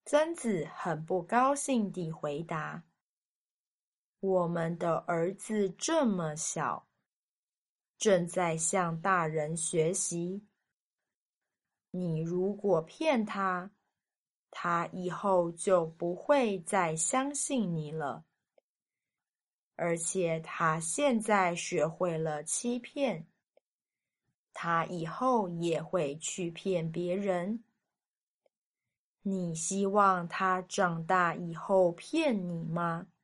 曾子很不高兴地回答：我们的儿子这么小，正在向大人学习。你如果骗他，他以后就不会再相信你了。而且他现在学会了欺骗，他以后也会去骗别人。你希望他长大以后骗你吗？